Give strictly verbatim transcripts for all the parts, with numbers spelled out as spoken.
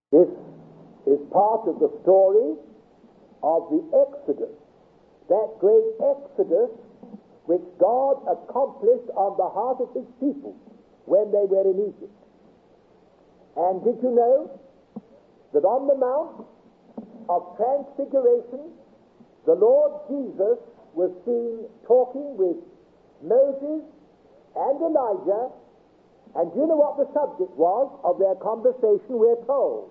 This is part of the story of the Exodus, that great Exodus which God accomplished on behalf of his people when they were in Egypt. And did you know that on the Mount of Transfiguration, the Lord Jesus was seen talking with Moses and Elijah, and do you know what the subject was of their conversation? We're told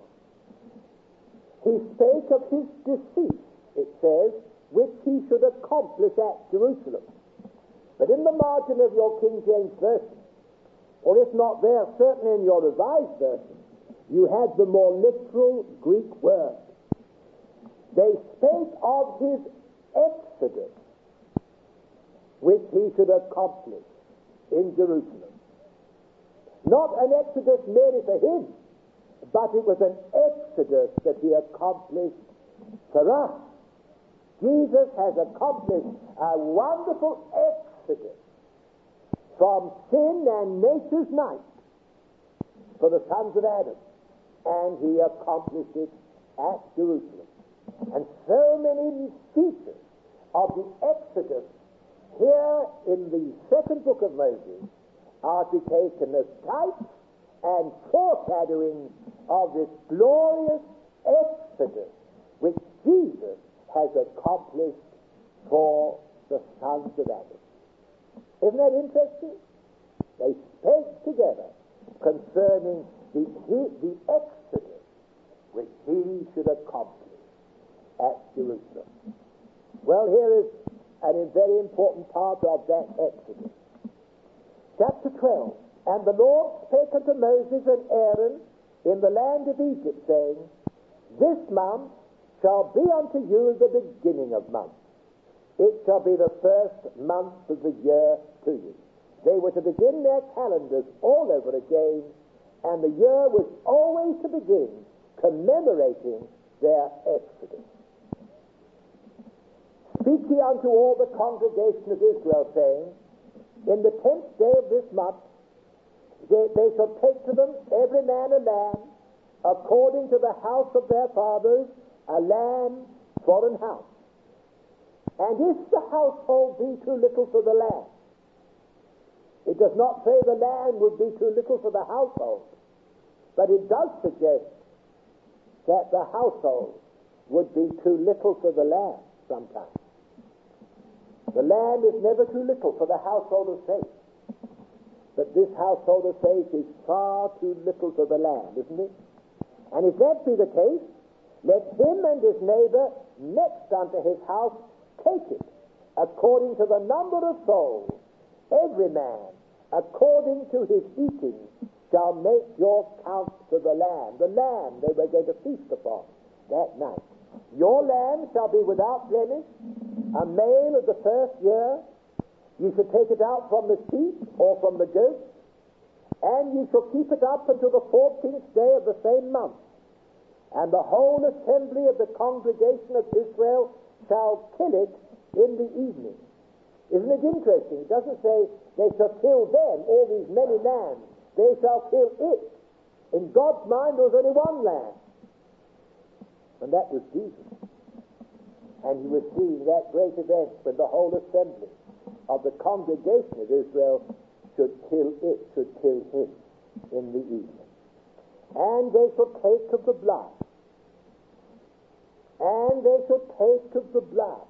he spake of his decease, it says, which he should accomplish at Jerusalem. But in the margin of your King James Version, or if not there, certainly in your Revised Version, you have the more literal Greek word. They spake of his exodus, which he should accomplish in Jerusalem. Not an exodus merely for him, but it was an exodus that he accomplished for us. Jesus has accomplished a wonderful exodus from sin and nature's night for the sons of Adam, and he accomplished it at Jerusalem. And so many features of the exodus here in the second book of Moses are to be taken as types and foreshadowing of this glorious exodus which Jesus has accomplished for the sons of Adam. Isn't that interesting? They spake together concerning the, the exodus which he should accomplish at Jerusalem. Well, here is a very important part of that exodus. Chapter twelve. And the Lord spake unto Moses and Aaron in the land of Egypt, saying, This month shall be unto you the beginning of months. It shall be the first month of the year to you. They were to begin their calendars all over again, and the year was always to begin commemorating their exodus. Speak ye unto all the congregation of Israel, saying, In the tenth day of this month They, they shall take to them every man a lamb, according to the house of their fathers, a lamb for an house. And if the household be too little for the lamb, it does not say the lamb would be too little for the household, but it does suggest that the household would be too little for the lamb sometimes. The lamb is never too little for the household of faith. But this household of faith is far too little for the lamb, isn't it? And if that be the case, let him and his neighbor next unto his house take it, according to the number of souls. Every man, according to his eating, shall make your count to the lamb. The lamb they were going to feast upon that night. Your lamb shall be without blemish, a male of the first year. You shall take it out from the sheep or from the goat, and you shall keep it up until the fourteenth day of the same month. And the whole assembly of the congregation of Israel shall kill it in the evening. Isn't it interesting? It doesn't say they shall kill them, all these many lambs. They shall kill it. In God's mind, there was only one lamb, and that was Jesus. And he was seeing that great event when the whole assembly of the congregation of Israel should kill it, should kill him in the evening. And they shall take of the blood. And they shall take of the blood.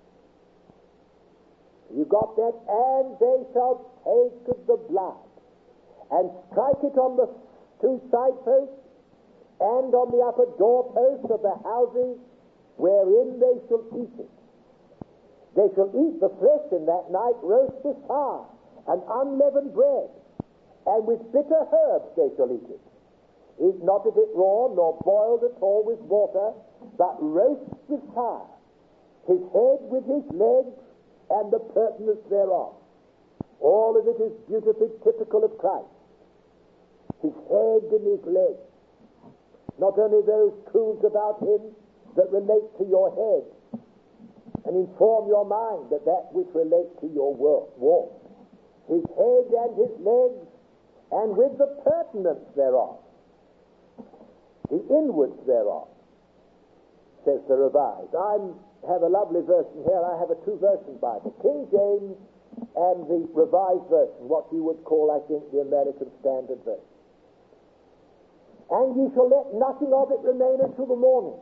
You got that? And they shall take of the blood and strike it on the two side posts and on the upper doorposts of the houses wherein they shall eat it. They shall eat the flesh in that night, roast with fire, and unleavened bread, and with bitter herbs they shall eat it. Eat not of it raw, nor boiled at all with water, but roast with fire, his head with his legs, and the purtenance thereof. All of it is beautifully typical of Christ. His head and his legs. Not only those truths about him that relate to your head, and inform your mind that that which relates to your walk. His head and his legs, and with the pertinence thereof. the inwards thereof, says the Revised. I have a lovely version here. I have a two-version Bible, King James and the Revised Version, what you would call, I think, the American Standard Version. And ye shall let nothing of it remain until the morning.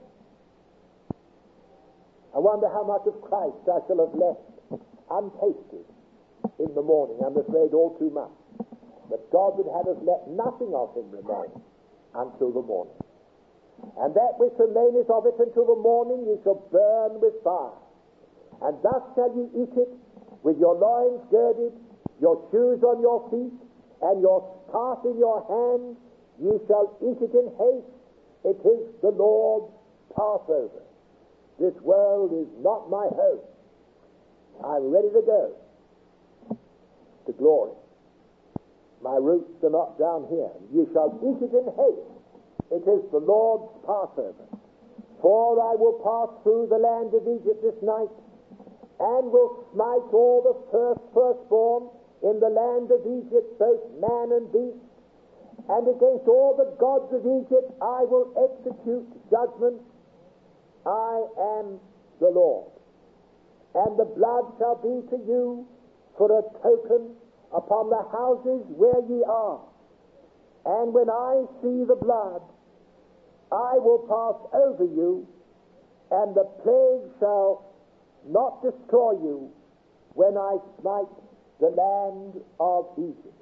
I wonder how much of Christ I shall have left untasted in the morning. I'm afraid all too much. But God would have us let nothing of him remain until the morning. And that which remaineth of it until the morning ye shall burn with fire. And thus shall ye eat it, with your loins girded, your shoes on your feet, and your staff in your hand. Ye shall eat it in haste. It is the Lord's Passover. This world is not my home. I'm ready to go to glory. My roots are not down here. Ye shall eat it in haste. It is the Lord's Passover. For I will pass through the land of Egypt this night, and will smite all the first firstborn in the land of Egypt, both man and beast. And against all the gods of Egypt I will execute judgment. I am the Lord. And the blood shall be to you for a token upon the houses where ye are. And when I see the blood, I will pass over you, and the plague shall not destroy you when I smite the land of Egypt.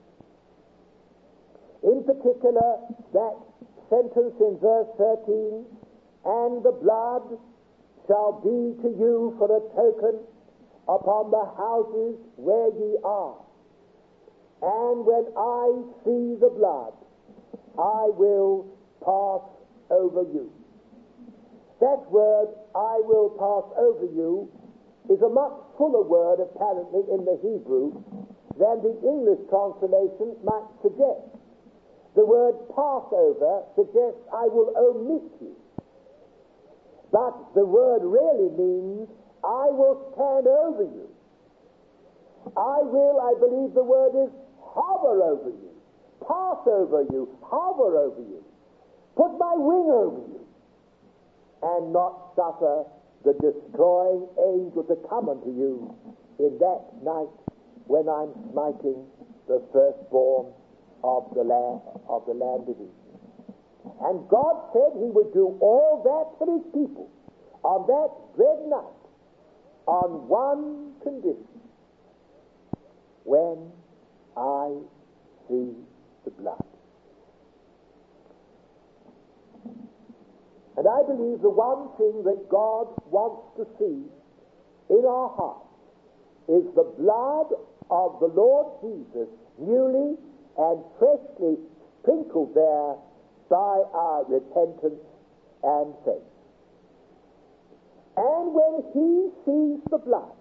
In particular, that sentence in verse thirteen, and the blood shall be to you for a token upon the houses where ye are. And when I see the blood, I will pass over you. That word, I will pass over you, is a much fuller word, apparently, in the Hebrew than the English translation might suggest. The word Passover suggests I will omit you. But the word really means I will stand over you. I will, I believe the word is hover over you, pass over you, hover over you, put my wing over you, and not suffer the destroying angel to come unto you in that night when I'm smiting the firstborn of the land of the land of Egypt. And God said he would do all that for his people on that dread night on one condition: when I see the blood. And I believe the one thing that God wants to see in our hearts is the blood of the Lord Jesus newly and freshly sprinkled there by our repentance and faith. And when he sees the blood,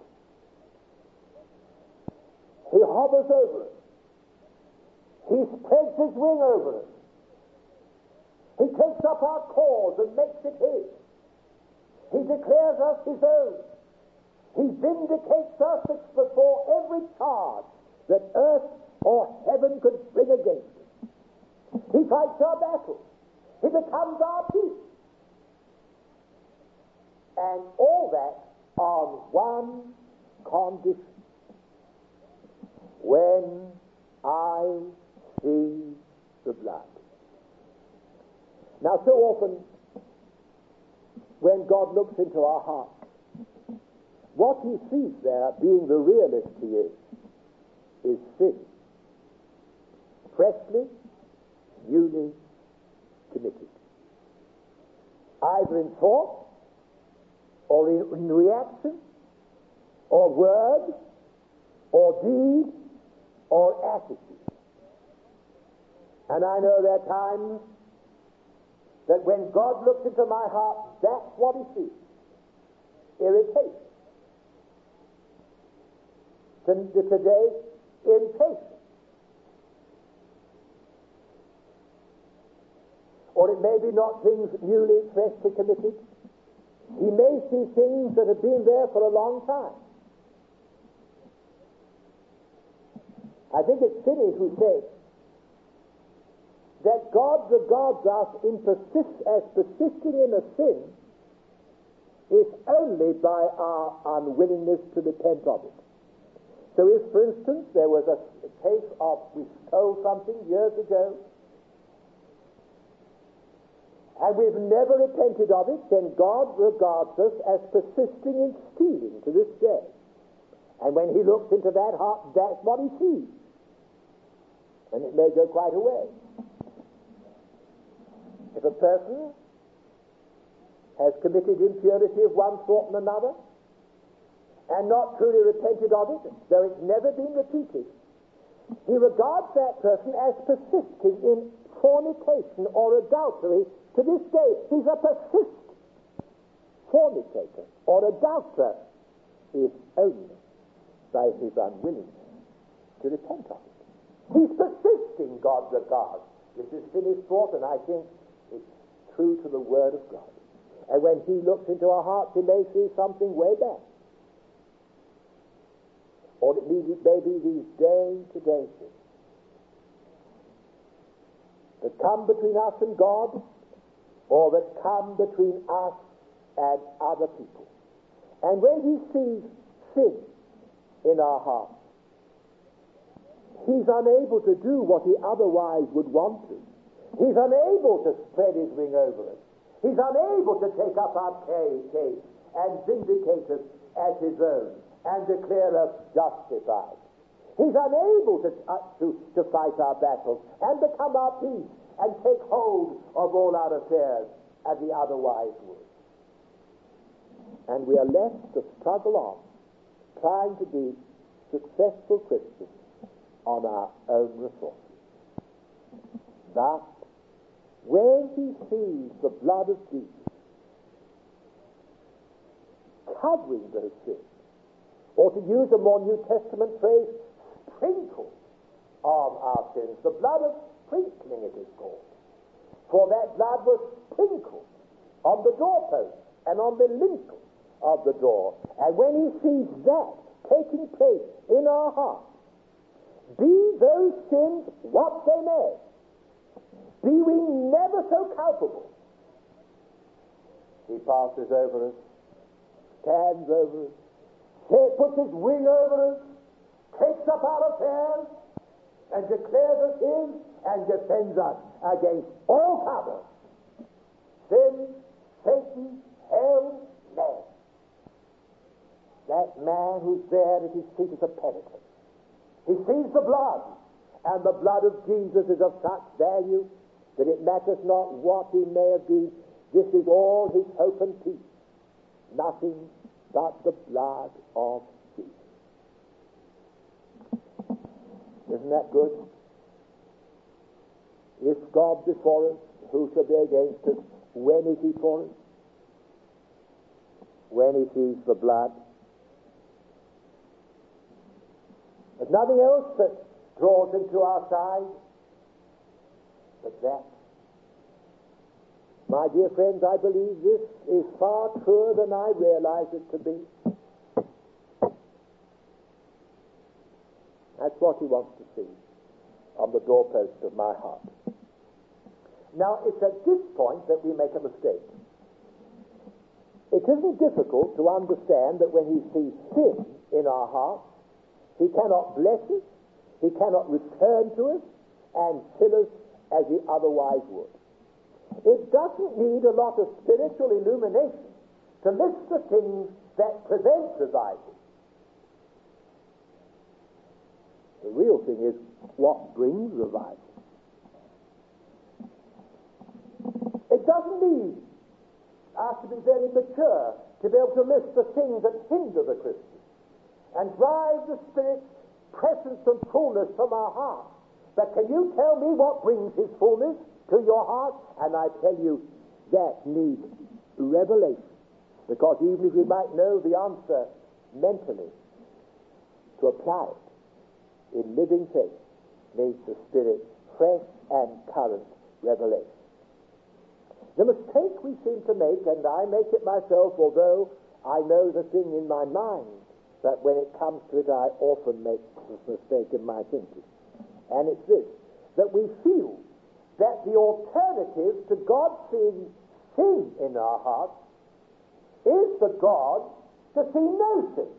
he hovers over it. He spreads his wing over it. He takes up our cause and makes it his. He declares us his own. He vindicates us before every charge that earth or heaven could bring against him. He fights our battles. He becomes our peace. And all that on one condition: when I see the blood. Now, so often, when God looks into our hearts, what he sees there, being the realist he is, is sin. Freshly, newly committed. Either in thought, or in, in reaction, or word, or deed, or attitude. And I know there are times that when God looks into my heart, that's what he sees. Irritation. To, today, impatience. Or it may be not things newly, freshly committed. He may see things that have been there for a long time. I think it's Finney who said that God regards us in persist, as persisting in a sin is only by our unwillingness to repent of it. So if, for instance, there was a, a case of we stole something years ago, and we've never repented of it, then God regards us as persisting in stealing to this day. And when he looks into that heart, that's what he sees. And it may go quite a way. If a person has committed impurity of one sort and another, and not truly repented of it, though it's never been repeated, he regards that person as persisting in fornication or adultery to this day. He's a persistent fornicator or adulterer, if only by his unwillingness to repent of it. He's persisting, God regards. This is finished thought, and I think it's true to the Word of God. And when he looks into our hearts, he may see something way back. Or it may be, may be these day-to-day things that come between us and God, or that come between us and other people. And when he sees sin in our hearts, he's unable to do what he otherwise would want to. He's unable to spread his wing over us. He's unable to take up our case and vindicate us as his own and declare us justified. He's unable to, uh, to, to fight our battles and become our peace and take hold of all our affairs as he otherwise would. And we are left to struggle on, trying to be successful Christians on our own resources. But when he sees the blood of Jesus covering those sins, or to use a more New Testament phrase, sprinkle on our sins, the blood of sprinkling it is called, for that blood was sprinkled on the doorpost and on the lintel of the door. And when he sees that taking place in our hearts, be those sins what they may, be we never so culpable, he passes over us, stands over us, puts his wing over us, takes up our affairs, and declares us his, and defends us against all others. Sin, Satan, hell, man. That man who's there at his feet is a penitent. He sees the blood, and the blood of Jesus is of such value that it matters not what he may have been. This is all his hope and peace. Nothing but the blood of Jesus. Isn't that good? If God be for us, who shall be against us? When is he for us? When he sees the blood. There's nothing else that draws him to our side but that. My dear friends, I believe this is far truer than I realize it to be. That's what he wants to see on the doorpost of my heart. Now, it's at this point that we make a mistake. It isn't difficult to understand that when he sees sin in our hearts, he cannot bless us, he cannot return to us and fill us as he otherwise would. It doesn't need a lot of spiritual illumination to list the things that prevent revival. The real thing is what brings revival. It doesn't need us to be very mature to be able to list the things that hinder the Christian and drive the Spirit's presence and fullness from our heart. But can you tell me what brings his fullness to your heart? And I tell you, that needs revelation. Because even if we might know the answer mentally, to apply it in living faith needs the Spirit's fresh and current revelation. The mistake we seem to make, and I make it myself, although I know the thing in my mind, but when it comes to it, I often make this mistake in my thinking. And it's this, that we feel that the alternative to God seeing sin in our hearts is for God to see no sin.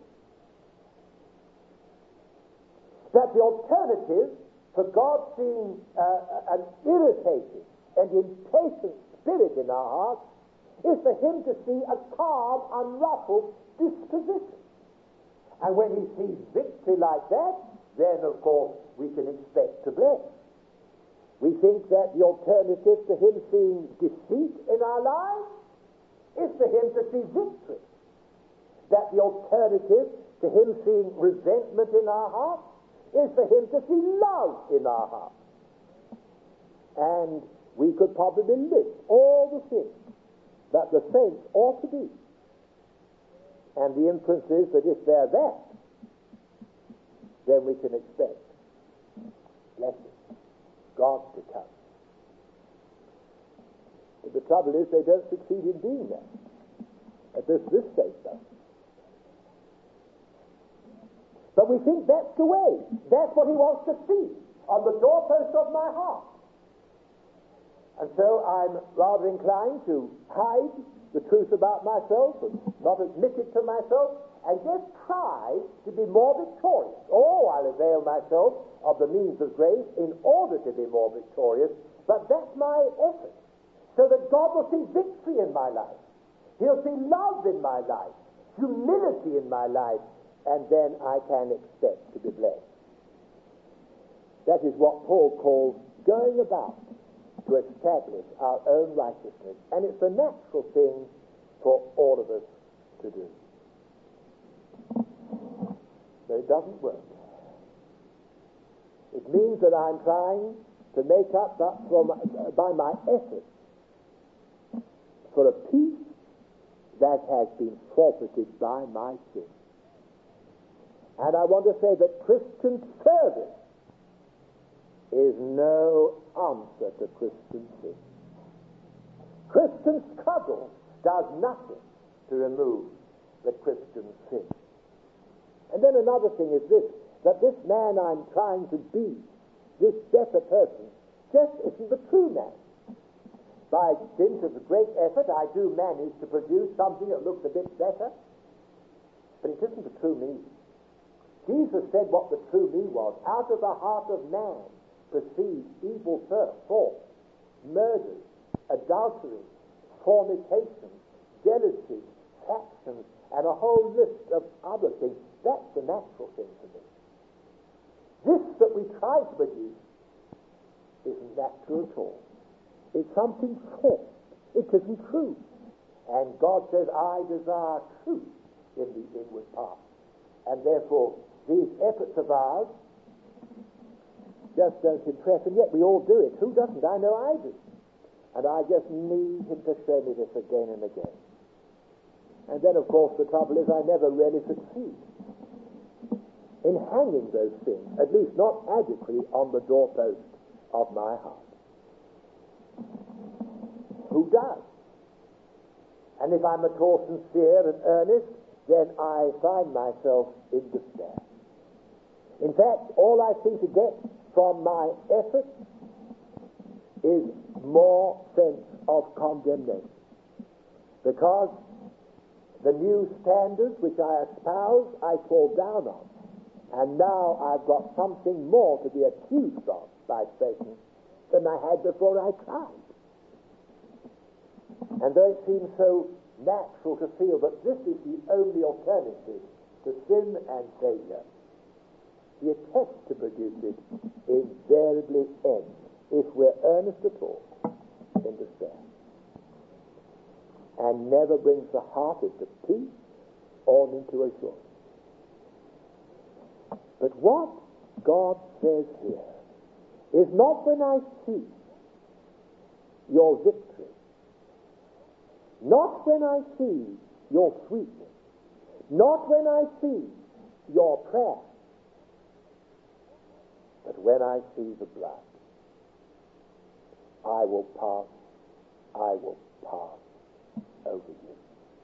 That the alternative for God seeing uh, an irritating and impatient spirit in our hearts is for him to see a calm, unruffled disposition. And when he sees victory like that, then of course we can expect to bless. We think that the alternative to him seeing defeat in our lives is for him to see victory. That the alternative to him seeing resentment in our hearts is for him to see love in our hearts. And we could probably list all the things that the saints ought to be. And the inference is that if they're that, then we can expect blessing, God to come. But the trouble is they don't succeed in doing that. At this, this stage does. But we think that's the way. That's what he wants to see on the doorpost of my heart. And so I'm rather inclined to hide the truth about myself and not admit it to myself and just try to be more victorious. Oh, I'll avail myself of the means of grace in order to be more victorious, but that's my effort, so that God will see victory in my life. He'll see love in my life, humility in my life, and then I can expect to be blessed. That is what Paul calls going about to establish our own righteousness, and it's a natural thing for all of us to do. So it doesn't work. It means that I'm trying to make up that for my, by my effort for a peace that has been forfeited by my sin. And I want to say that Christian service is no answer to Christian sin. Christian struggle does nothing to remove the Christian sin. And then another thing is this, that this man I'm trying to be, this better person, just isn't the true man. By dint of great effort, I do manage to produce something that looks a bit better, but it isn't the true me. Jesus said what the true me was. Out of the heart of man proceed evil thoughts, murders, adultery, fornication, jealousy, factions, and a whole list of other things. That's the natural thing to me. This that we try to produce isn't natural at all. It's something false. It isn't true. And God says, I desire truth in the inward part. And therefore, these efforts of ours just don't impress, and yet we all do it. Who doesn't? I know I do. And I just need him to show me this again and again. And then, of course, the trouble is I never really succeed in hanging those things, at least not adequately, on the doorpost of my heart. Who does? And if I'm at all sincere and earnest, then I find myself in despair. In fact, all I seem to get from my effort is more sense of condemnation. Because the new standards which I espouse, I fall down on. And now I've got something more to be accused of by Satan than I had before I tried. And though it seems so natural to feel that this is the only alternative to sin and failure, the attempt to produce it invariably ends, if we're earnest at all, in despair, and never brings the heart into peace or into assurance. But what God says here is not when I see your victory, not when I see your sweetness, not when I see your prayer, but when I see the blood, I will pass, I will pass over you.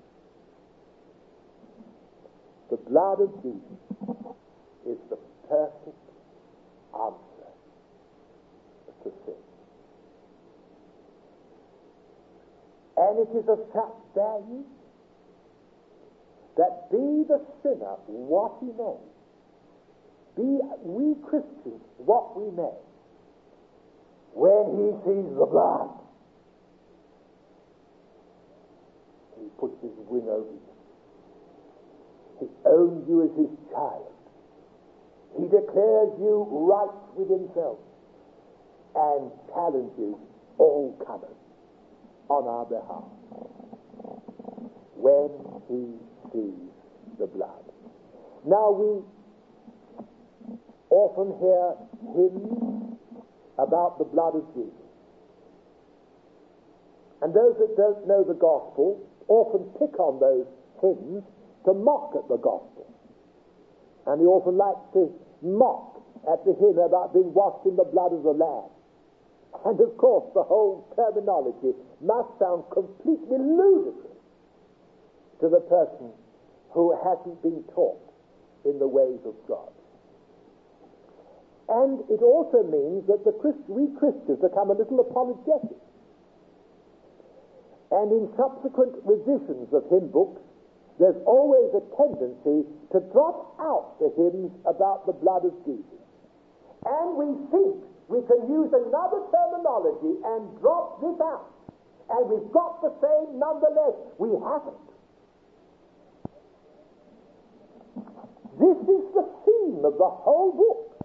The blood of Jesus is the perfect answer to sin. And it is of such value that be the sinner what he may, be we Christians what we may, when he sees the blood, he puts his wing over you. He owns you as his child. He declares you right with himself and challenges all comers on our behalf when he sees the blood. Now we often hear hymns about the blood of Jesus. And those that don't know the gospel often pick on those hymns to mock at the gospel. And they often like to mock at the hymn about being washed in the blood of the Lamb. And of course the whole terminology must sound completely ludicrous to the person who hasn't been taught in the ways of God. And it also means that the Christ, we Christians become a little apologetic. And in subsequent revisions of hymn books, there's always a tendency to drop out the hymns about the blood of Jesus. And we think we can use another terminology and drop this out. And we've got the same nonetheless. We haven't. This is the theme of the whole book.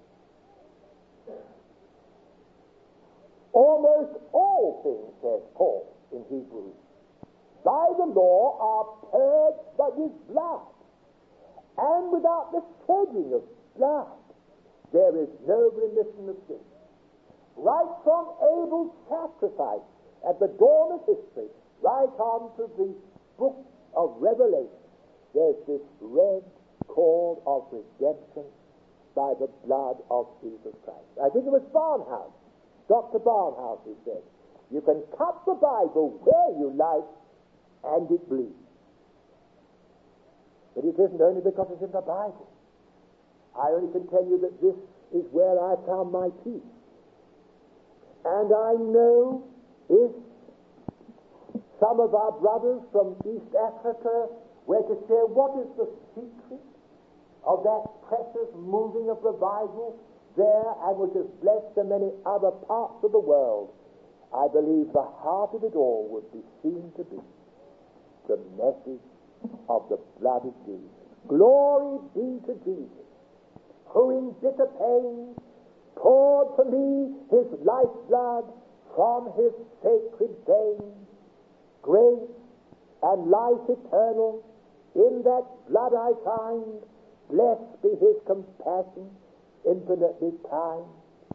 Almost all things, says Paul in Hebrews, by the law are purged by with blood, and without the shedding of blood there is no remission of sin. Right from Abel's sacrifice at the dawn of history, right on to the book of Revelation, there's this red cord of redemption by the blood of Jesus Christ. I think it was Barnhouse, Doctor Barnhouse, who said, you can cut the Bible where you like and it bleeds. But it isn't only because it's in the Bible. I only can tell you that this is where I found my peace. And I know if some of our brothers from East Africa were to share what is the secret of that precious moving of revival there and which has blessed so many other parts of the world, I believe the heart of it all would be seen to be the message of the blood of Jesus. Glory be to Jesus, who in bitter pain poured for me his lifeblood from his sacred veins. Grace and life eternal in that blood I find. Blessed be his compassion, infinitely kind.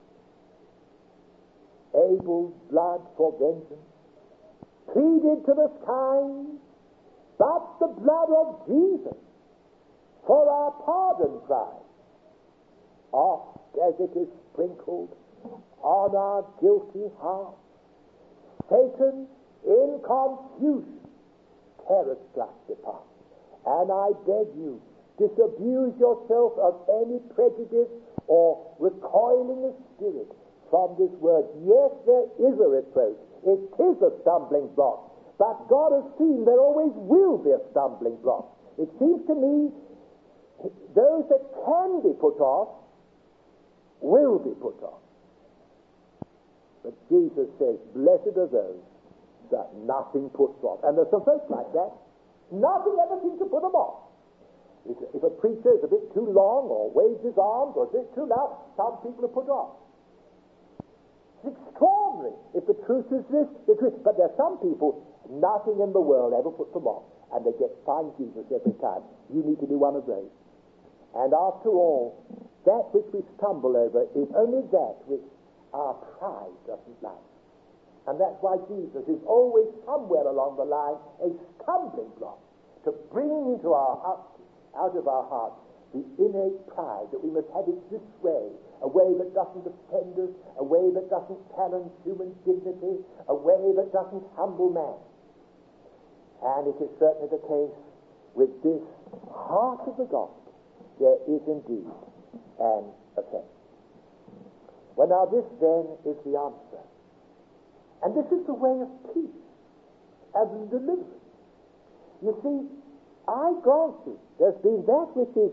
Abel's blood for vengeance pleaded to the skies, but the blood of Jesus for our pardon cries. Oft as it is sprinkled on our guilty hearts, Satan in confusion terror-struck depart. And I beg you, disabuse yourself of any prejudice or recoiling of spirit from this word. Yes, there is a reproach. It is a stumbling block. But God has seen there always will be a stumbling block. It seems to me those that can be put off will be put off. But Jesus says, blessed are those that nothing puts off. And there's some folks like that. Nothing ever seems to put them off. If, if a preacher is a bit too long or waves his arms or is a bit too loud, some people are put off. It's extraordinary. If the truth is this, the truth. But there are some people, nothing in the world ever puts them off. And they get find Jesus every time. You need to be one of those. And after all, that which we stumble over is only that which our pride doesn't like. And that's why Jesus is always somewhere along the line a stumbling block to bring into our hearts, out of our hearts, the innate pride that we must have it this way, a way that doesn't offend us, a way that doesn't challenge human dignity, a way that doesn't humble man. And it is certainly the case with this heart of the gospel. There is indeed an offense. Well, now this then is the answer. And this is the way of peace. and the deliverance. You see, I grant you, there's been that which is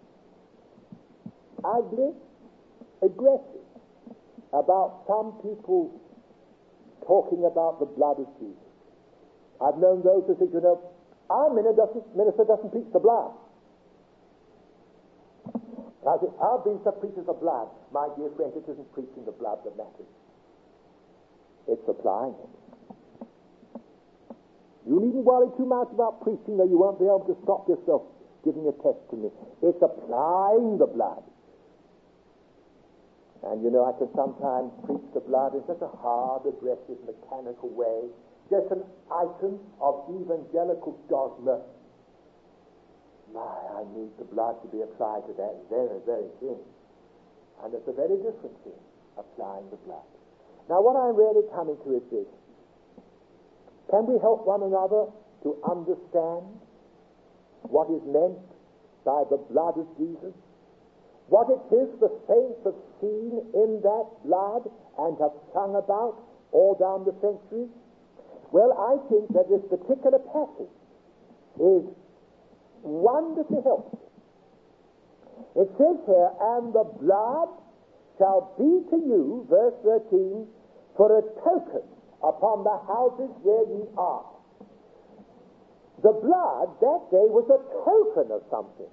ugly, aggressive, about some people talking about the blood of Jesus. I've known those who said, you know, our minister doesn't, minister doesn't preach the blood. I said, our minister preaches the blood. My dear friend, it isn't preaching the blood that matters. It's applying it. You needn't worry too much about preaching, though you won't be able to stop yourself giving a testimony. It's applying the blood. And you know, I can sometimes preach the blood in such a hard, aggressive, mechanical way, just an item of evangelical dogma. My, I need the blood to be applied to that very, very thing. And it's a very different thing, applying the blood. Now, what I'm really coming to is this. Can we help one another to understand what is meant by the blood of Jesus? What it is the saints have seen in that blood and have sung about all down the centuries? Well, I think that this particular passage is wonderfully helpful. It says here, and the blood shall be to you, verse thirteen, for a token upon the houses where ye are. The blood that day was a token of something.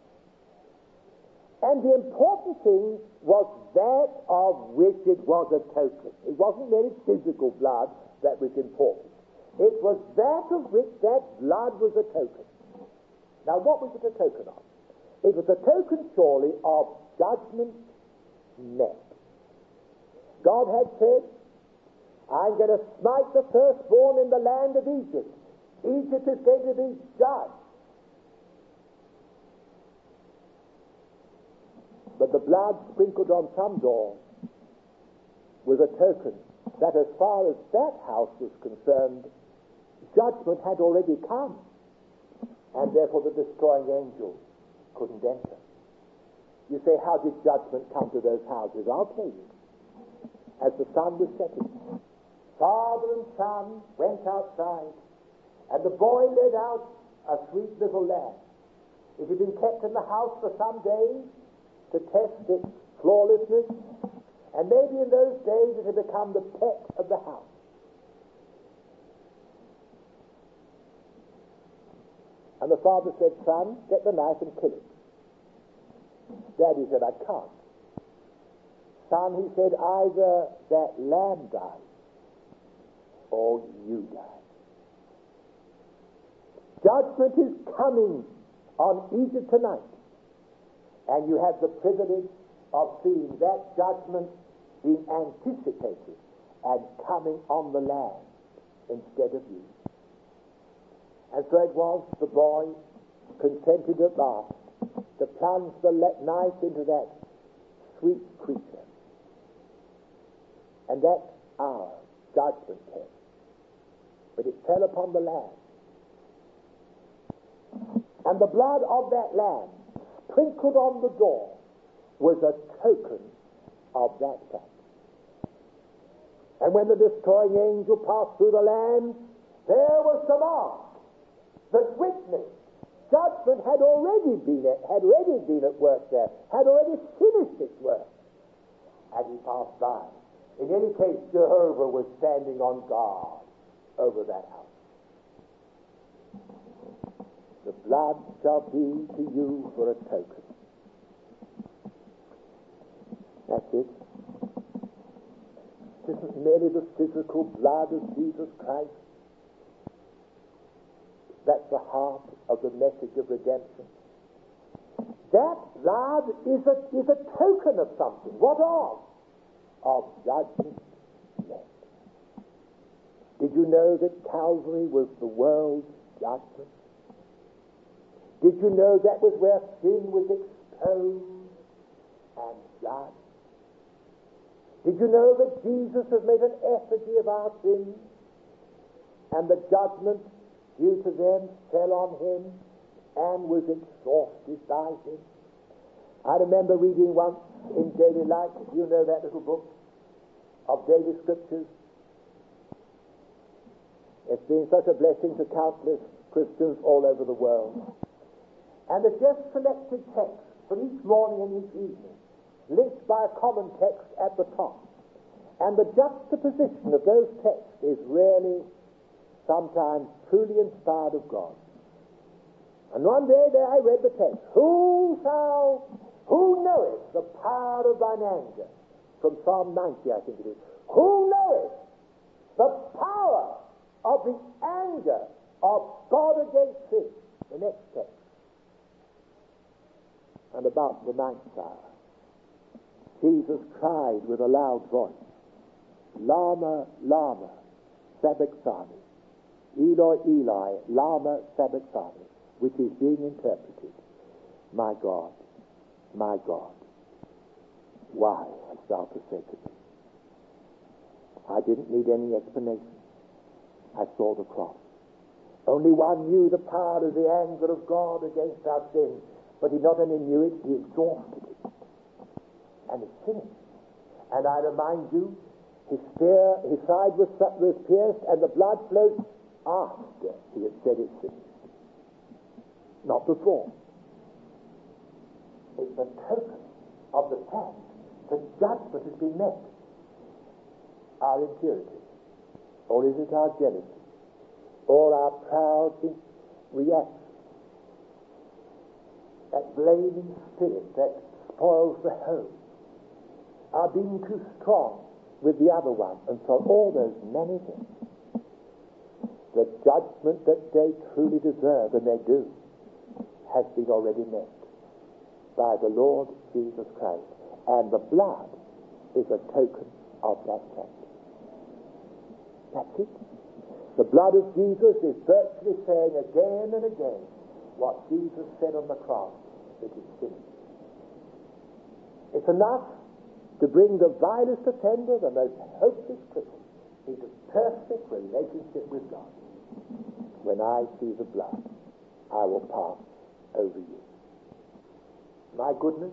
And the important thing was that of which it was a token. It wasn't merely physical blood that was important. It was that of which that blood was a token. Now, what was it a token of? It was a token, surely, of judgment met. God had said, I'm going to smite the firstborn in the land of Egypt. Egypt is going to be judged. But the blood sprinkled on some doors was a token that as far as that house was concerned, judgment had already come, and therefore the destroying angel couldn't enter. You say, how did judgment come to those houses? I'll tell you. As the sun was setting, father and son went outside, and the boy led out a sweet little lamb. It had been kept in the house for some days to test its flawlessness, and maybe in those days it had become the pet of the house. And the father said, son, get the knife and kill it. Daddy said, I can't. Son, he said, either that lamb dies or you die. Judgment is coming on Egypt tonight. And you have the privilege of seeing that judgment being anticipated and coming on the land instead of you. And so it was, the boy consented at last to plunge the knife into that sweet creature. And that hour, judgment came. But it fell upon the lamb. And the blood of that lamb, sprinkled on the door, was a token of that fact. And when the destroying angel passed through the land, there was the mark that witnessed judgment had already been at, had already been at work there, had already finished its work, and he passed by. In any case, Jehovah was standing on guard over that house. The blood shall be to you for a token. That's it. It isn't merely the physical blood of Jesus Christ. That's the heart of the message of redemption. That blood is a, is a token of something. What of? Of judgment met. Did you know that Calvary was the world's judgment? Did you know that was where sin was exposed and judged? Did you know that Jesus has made an effigy of our sins, and the judgment due to them fell on him and was exhausted by him? I remember reading once in Daily Life, you know that little book of daily scriptures. It's been such a blessing to countless Christians all over the world. And the just selected text for each morning and each evening, linked by a common text at the top. And the juxtaposition of those texts is really sometimes truly inspired of God. And one day there I read the text, Who shall, who knoweth the power of thine anger? From Psalm ninety, I think it is. Who knoweth the power of the anger of God against sin? The next text. And about the ninth hour, Jesus cried with a loud voice, Lama, Lama, sabachthani. Eloi, Eli, Lama, sabachthani, which is being interpreted, My God, my God, why hast thou forsaken me? I didn't need any explanation. I saw the cross. Only one knew the power of the anger of God against our sin, but he not only knew it, he exhausted it. And it's finished. And I remind you, his spear, his side was, was pierced, and the blood flowed after he had said it's finished. Not before. It's a token of the fact that judgment has been met. Our impurity, or is it our jealousy, or our proud reaction? That blaming spirit that spoils the home, our being too strong with the other one, and so all those many things. The judgment that they truly deserve, and they do, has been already met by the Lord Jesus Christ. And the blood is a token of that fact. That's it. The blood of Jesus is virtually saying again and again what Jesus said on the cross, it is finished. It's enough to bring the vilest offender, the most hopeless criminal, into perfect relationship with God. When I see the blood, I will pass over you. My goodness,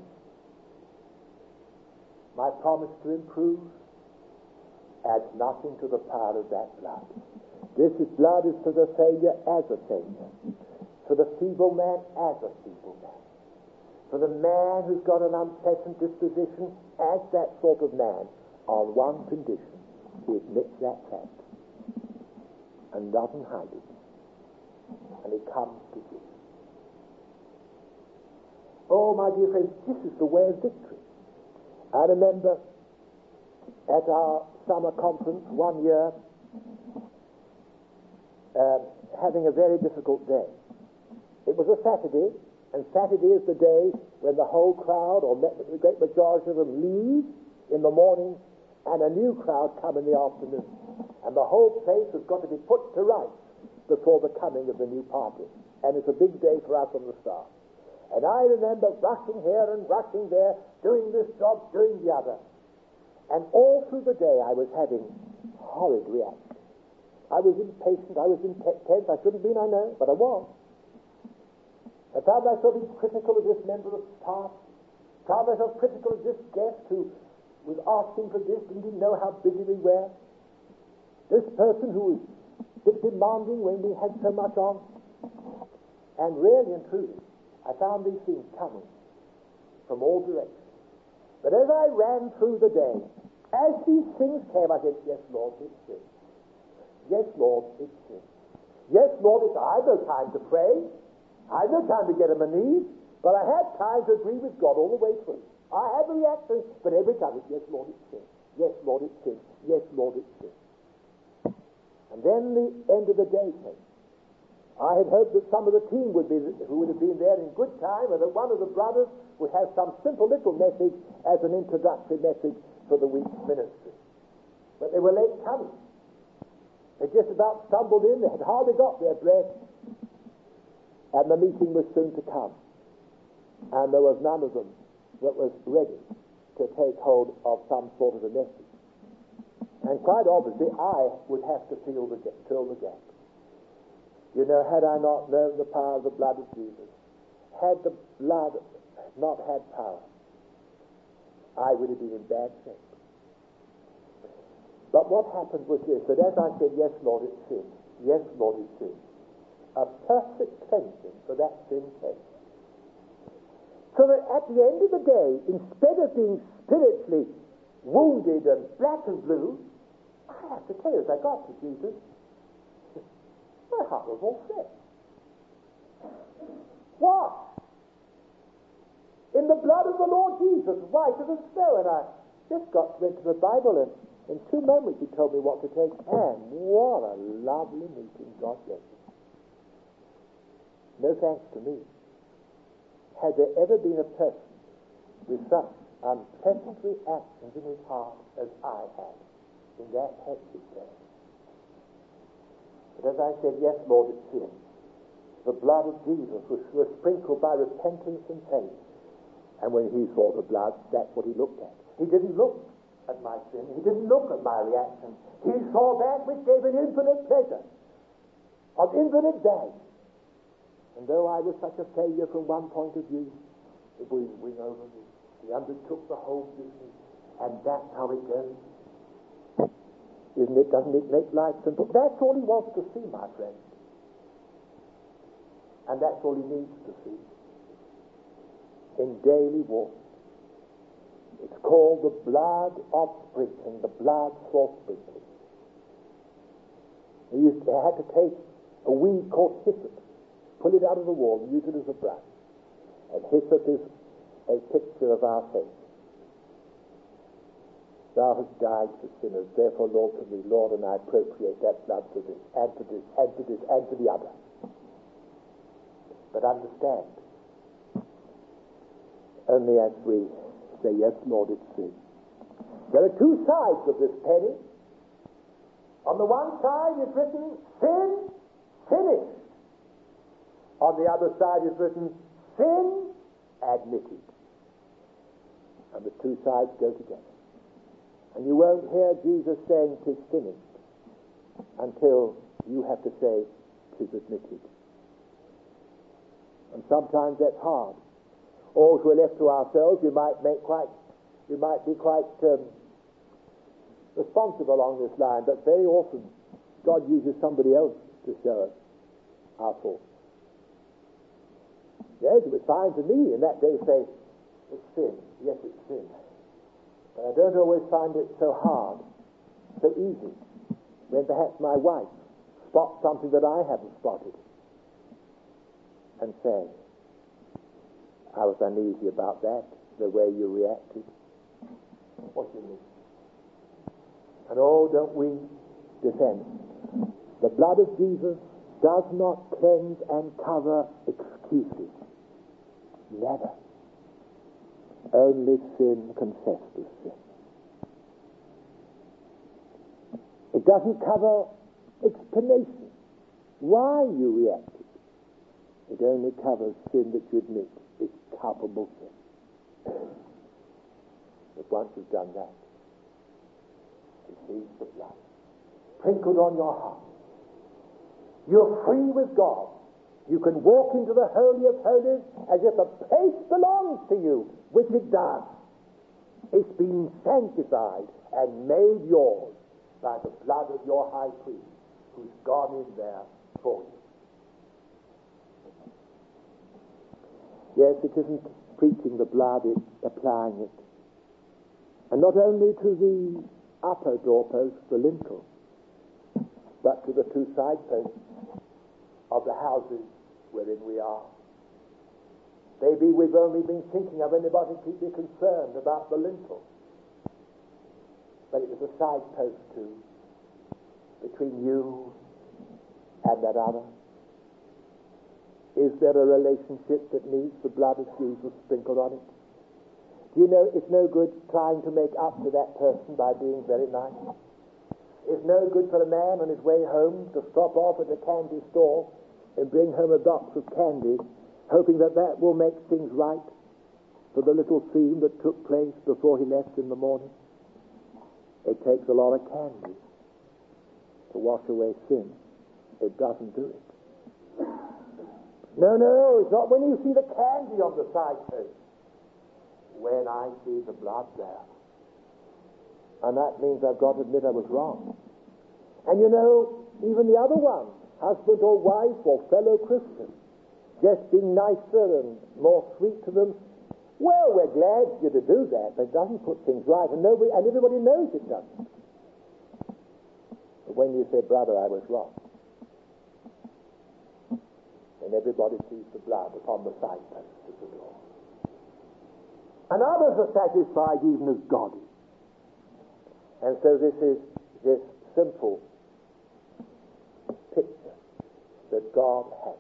my promise to improve adds nothing to the power of that blood. This is blood is for the Savior as a Savior, for the feeble man as a feeble man, for the man who's got an unpleasant disposition as that sort of man, on one condition: he admits that fact and doesn't hide it, and he comes to Jesus. Oh, my dear friends, this is the way of victory. I remember at our summer conference one year uh, having a very difficult day. It was a Saturday, and Saturday is the day when the whole crowd, or the great majority of them, leave in the morning, and a new crowd come in the afternoon. And the whole place has got to be put to rights before the coming of the new party. And it's a big day for us on the staff. And I remember rushing here and rushing there, doing this job, doing the other. And all through the day I was having horrid reactions. I was impatient, I was intense, I shouldn't have been, I know, but I was. I found myself being critical of this member of staff, found myself critical of this guest who was asking for this and didn't know how busy we were. This person who was a bit demanding when we had so much on. And really and truly, I found these things coming from all directions. But as I ran through the day, as these things came, I said, yes, Lord, it's sin. Yes, Lord, it's sin. Yes, Lord, it's, I have no time to pray. I have no time to get on my knees. But I had time to agree with God all the way through. I had the reaction, but every time it's, yes, Lord, it's sin. Yes, Lord, it's sin. Yes, Lord, it's sin. And then the end of the day came. I had hoped that some of the team would be, who would have been there in good time, and that one of the brothers would have some simple little message as an introductory message for the week's ministry. But they were late coming. They just about stumbled in. They had hardly got their breath, and the meeting was soon to come. And there was none of them that was ready to take hold of some sort of a message. And quite obviously, I would have to fill the, fill the gap. You know, had I not known the power of the blood of Jesus, had the blood not had power, I would have been in bad shape. But what happened was this, that as I said, yes, Lord, it's sin, Yes, Lord, it is. A perfect cleansing for that sin case. So that at the end of the day, instead of being spiritually wounded and black and blue, I have to tell you, as I got to Jesus, my heart was all flesh. What? In the blood of the Lord Jesus, white as snow. And I just got into the Bible, and in two moments he told me what to take. And what a lovely meeting. God bless him. No thanks to me. Had there ever been a person with such unpleasant reactions in his heart as I had in that hectic day? But as I said, yes, Lord, it's sin. The blood of Jesus was, was sprinkled by repentance and faith. And when he saw the blood, that's what he looked at. He didn't look at my sin. He didn't look at my reaction. He saw that which gave an infinite pleasure, of infinite value. And though I was such a failure from one point of view, it was wing over me. He undertook the whole business, and that's how it goes. Isn't it? Doesn't it make life simple? That's all he wants to see, my friend. And that's all he needs to see. In daily walk. It's called the blood of sprinkling, the blood for sprinkling. He used to, had to take a weed called hyssop, pull it out of the wall, and use it as a brush. And hyssop is a picture of our faith. Thou hast died for sinners, therefore, Lord, for me, Lord, and I appropriate that blood for this, and for this, and for this, and for the other. But understand, only as we say, yes, Lord, it's sin. There are two sides of this penny. On the one side is written, sin, finished. On the other side is written, sin, admitted. And the two sides go together. And you won't hear Jesus saying, "'Tis finished," until you have to say, "'Tis admitted." And sometimes that's hard. Or if we're left to ourselves, we might make quite, we might be quite um, responsible along this line. But very often, God uses somebody else to show us our fault. Yes, it was fine to me in that day to say, "It's sin." Yes, it's sin. But I don't always find it so hard, so easy, when perhaps my wife spots something that I haven't spotted and say, "I was uneasy about that, the way you reacted." What do you mean? And oh, don't we defend? The blood of Jesus does not cleanse and cover excuses. Never. Only sin confessed as sin. It doesn't cover explanation why you reacted. It only covers sin that you admit is culpable sin. But once you've done that, receive the blood sprinkled on your heart. You're free with God. You can walk into the Holy of Holies as if the place belongs to you, which it does. It's been sanctified and made yours by the blood of your high priest, who's gone in there for you. Yes, it isn't preaching the blood, it's applying it. And not only to the upper doorpost, the lintel, but to the two side posts of the houses wherein we are. Maybe we've only been thinking of anybody deeply concerned about the lintel. But it was a side post too, between you and that other. Is there a relationship that needs the blood of Jesus sprinkled on it? Do you know it's no good trying to make up to that person by being very nice? It's no good for a man on his way home to stop off at a candy store and bring home a box of candy, hoping that that will make things right for the little scene that took place before he left in the morning. It takes a lot of candy to wash away sin. It doesn't do it. No, no, it's not when you see the candy on the side post. When I see the blood there. And that means I've got to admit I was wrong. And you know, Even the other one, husband or wife or fellow Christian, just being nicer and more sweet to them. Well, we're glad you to do that, but it doesn't put things right, and nobody, and everybody knows it doesn't. But when you say, brother, I was wrong, then everybody sees the blood upon the signpost of the door. And others are satisfied even as God is. And so this is this simple picture that God has.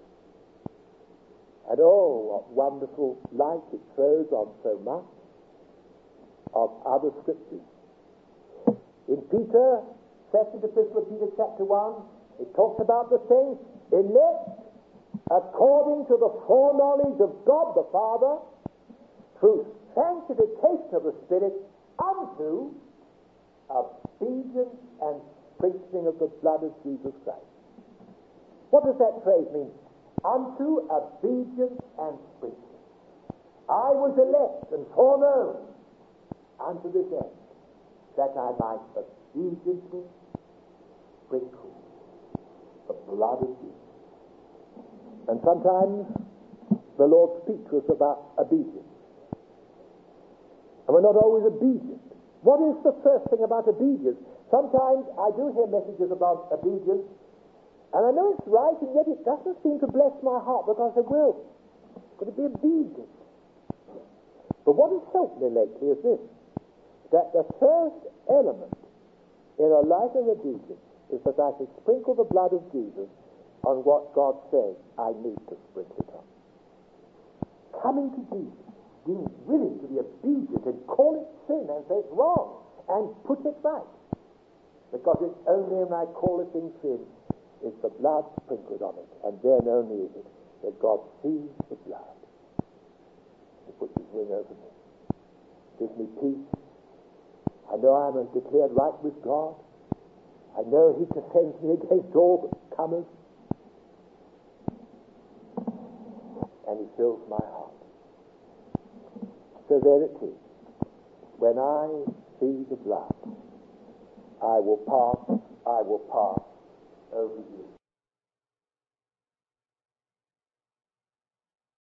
And oh, what wonderful light it throws on so much of other scriptures. In Peter, second epistle of Peter chapter one, it talks about the saints elect according to the foreknowledge of God the Father through sanctification of the Spirit unto obedience and sprinkling of the blood of Jesus Christ. What does that phrase mean? Unto obedience and sprinkling. I was elect and foreknown unto this end, that I might obediently sprinkle the blood of Jesus. And sometimes the Lord speaks to us about obedience. And we're not always obedient. What is the first thing about obedience? Sometimes I do hear messages about obedience, and I know it's right, and yet it doesn't seem to bless my heart because I will. I've got to be obedient. But what has helped me lately is this, that the first element in a life of obedience is that I should sprinkle the blood of Jesus on what God says I need to sprinkle it on. Coming to Jesus, being willing to be obedient and call it sin and say it's wrong and put it right. Because it's only when I call a thing sin is the blood sprinkled on it, and then only is it that God sees the blood. He puts his wing over me, gives me peace. I know I am declared right with God. I know he defends me against all the comers, and he fills my heart. So there it is. When I see the blood, I will pass, I will pass over you.